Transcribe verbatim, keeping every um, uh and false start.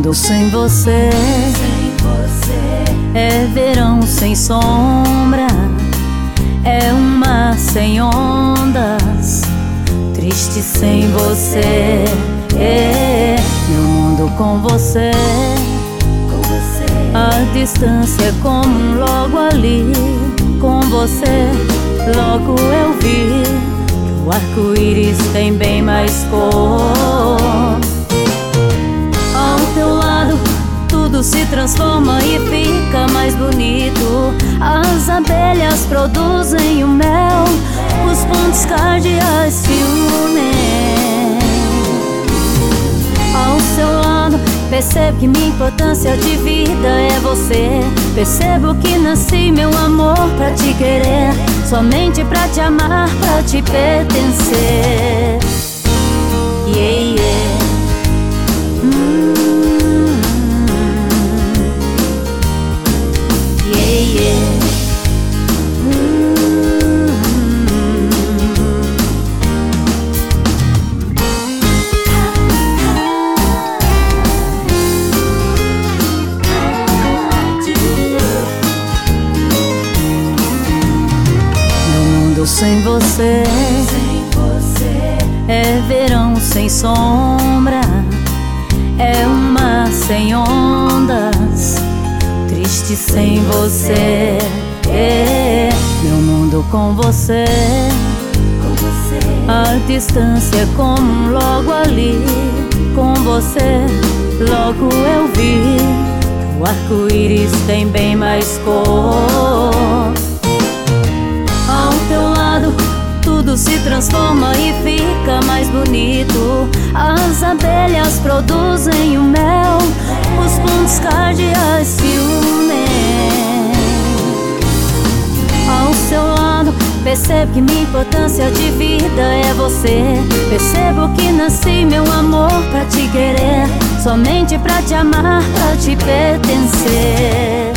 mundo sem você, sem você é verão sem sombra, é um mar sem ondas, triste sem você. É meu mundo com você, com você. a distância é como um logo ali. Com você, logo eu vi que o arco-íris tem bem mais cor. Ao teu lado tudo se transforma e fica mais bonito. As abelhas produzem o mel, os pontos cardeais se unem. Ao seu lado percebo que minha importância de vida é você. Percebo que nasci, meu amor, pra te querer, somente pra te amar, pra te pertencer. Yeah, yeah. Mm-hmm. Yeah, yeah. Sem você, sem você é verão sem sombra, é um mar sem ondas, triste sem você. É meu mundo com você, com você. a distância é como um logo ali. Com você, logo eu vi que o arco-íris tem bem mais cor. Ao teu lado tudo se transforma e fica mais bonito. As abelhas produzem o mel, os pontos cardeais se unem. Ao seu lado percebo que minha importância de vida é você. Percebo que nasci, meu amor, pra te querer, somente pra te amar, pra te pertencer.